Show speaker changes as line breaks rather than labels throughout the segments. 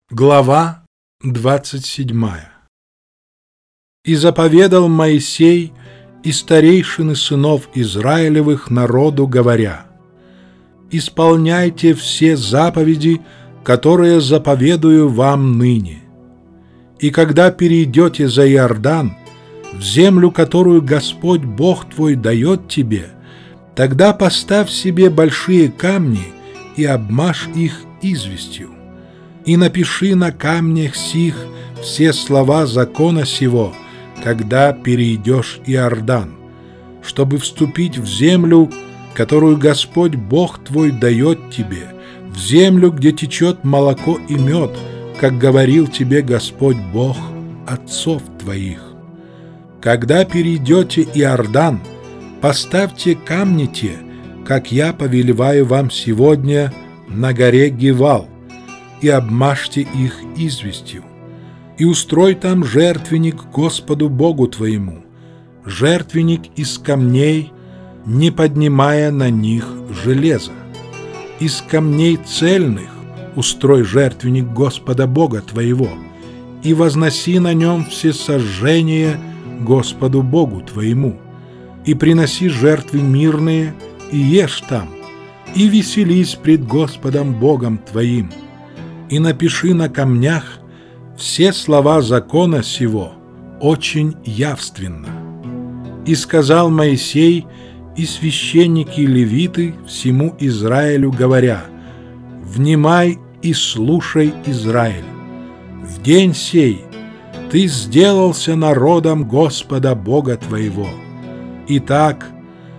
Глава 27. «И заповедал Моисей и старейшины сынов Израилевых народу, говоря: исполняйте все заповеди, которые заповедую вам ныне. И когда перейдете за Иордан, в землю, которую Господь Бог твой дает тебе, тогда поставь себе большие камни и обмажь их известью. И напиши на камнях сих все слова закона сего, когда перейдешь Иордан, чтобы вступить в землю, которую Господь Бог твой дает тебе, в землю, где течет молоко и мед, как говорил тебе Господь Бог отцов твоих. Когда перейдете Иордан, поставьте камни те, как я повелеваю вам сегодня, на горе Гивал, и обмажьте их известью, и устрой там жертвенник Господу Богу твоему, жертвенник из камней, не поднимая на них железа. Из камней цельных устрой жертвенник Господа Бога твоего, и возноси на нем всесожжения Господу Богу твоему, и приноси жертвы мирные, и ешь там, и веселись пред Господом Богом твоим. И напиши на камнях все слова закона сего очень явственно. И сказал Моисей и священники и левиты всему Израилю, говоря: внимай и слушай, Израиль, в день сей ты сделался народом Господа Бога твоего. Итак,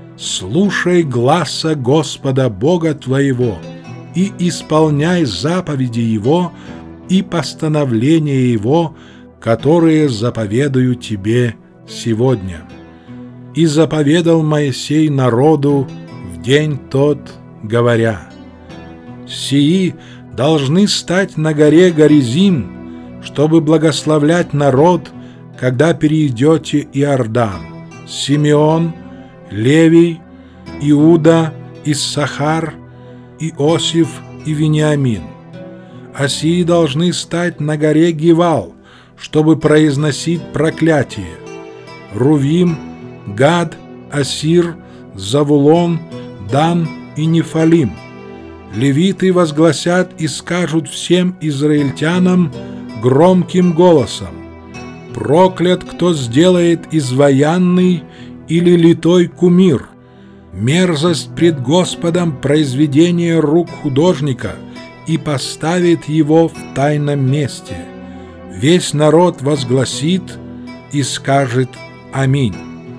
слушай гласа Господа Бога твоего и исполняй заповеди Его и постановления Его, которые заповедую тебе сегодня. И заповедал Моисей народу в день тот, говоря: сии должны стать на горе Горизим, чтобы благословлять народ, когда перейдете Иордан: Симеон, Левий, Иуда, Иссахар, Иосиф и Вениамин. А сии должны стать на горе Гивал, чтобы произносить проклятие: Рувим, Гад, Асир, Завулон, Дан и Нефалим. Левиты возгласят и скажут всем израильтянам громким голосом: проклят, кто сделает изваянный или литой кумир, мерзость пред Господом произведение рук художника, и поставит его в тайном месте. Весь народ возгласит и скажет: аминь.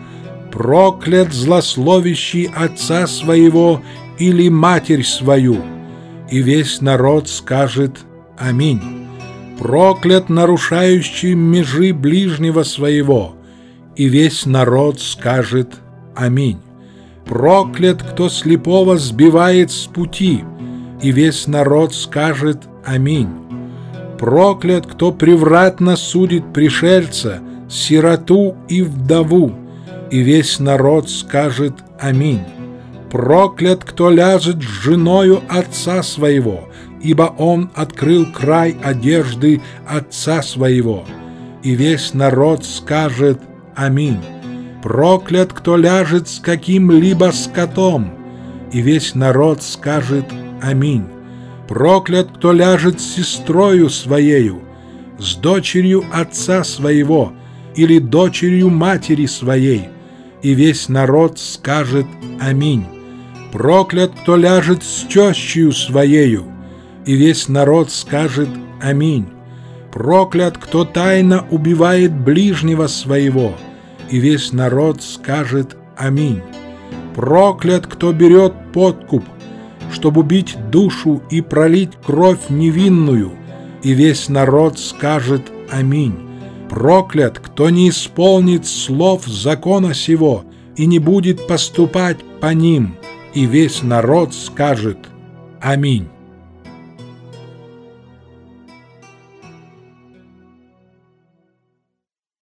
Проклят злословящий отца своего или матерь свою, и весь народ скажет: аминь. Проклят нарушающий межи ближнего своего, и весь народ скажет: аминь. Проклят, кто слепого сбивает с пути, и весь народ скажет: аминь. Проклят, кто превратно судит пришельца, сироту и вдову, и весь народ скажет: аминь. Проклят, кто ляжет с женою отца своего, ибо он открыл край одежды отца своего, и весь народ скажет: аминь. Проклят, кто ляжет с каким-либо скотом, и весь народ скажет: аминь. Проклят, кто ляжет с сестрою своею, с дочерью отца своего или дочерью матери своей, и весь народ скажет: аминь. Проклят, кто ляжет с тещею своею, и весь народ скажет: аминь. Проклят, кто тайно убивает ближнего своего, и весь народ скажет: аминь. Проклят, кто берет подкуп, чтобы убить душу и пролить кровь невинную, и весь народ скажет: аминь. Проклят, кто не исполнит слов закона сего и не будет поступать по ним, и весь народ скажет: аминь.